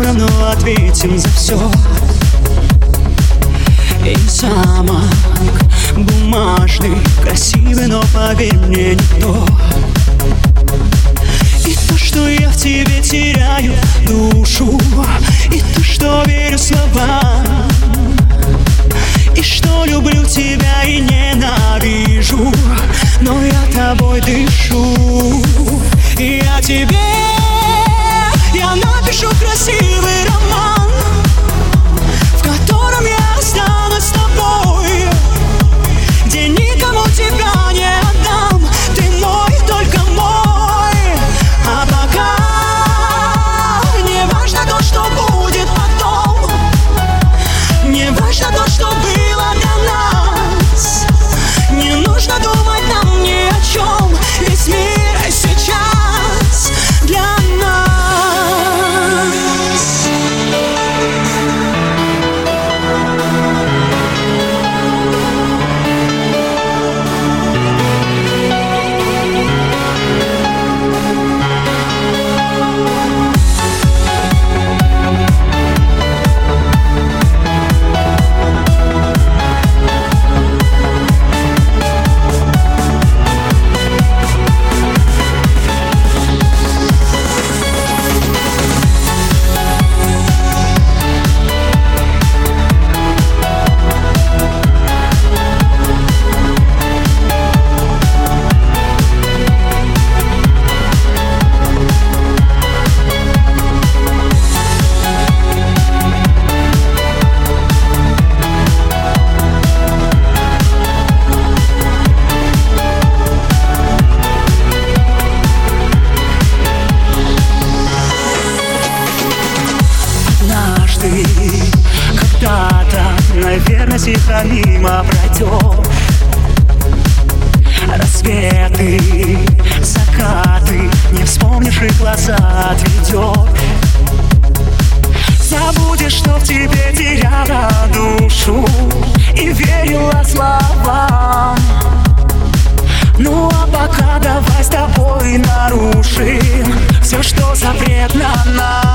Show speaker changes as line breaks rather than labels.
все равно ответим за все. И замок бумажный, красивый, но поверь мне никто. И то, что я в тебе теряю душу, и то, что верю словам, и что люблю тебя и ненавижу, но я тобой дышу. И я тебе, я напишу красивый роман, в котором я останусь с тобой, где никому тебя не отдам. Ты мой, только мой. А пока не важно то, что будет потом, не важно то, что было для нас. Не нужно думать нам ни о чем, весь мир сейчас для нас. Когда-то, наверное, тихо мимо пройдешь. Рассветы, закаты, не вспомнишь и глаза отведешь. Забудешь, что в тебе теряла душу и верила словам. Ну а пока давай с тобой нарушим все, что запретно нам.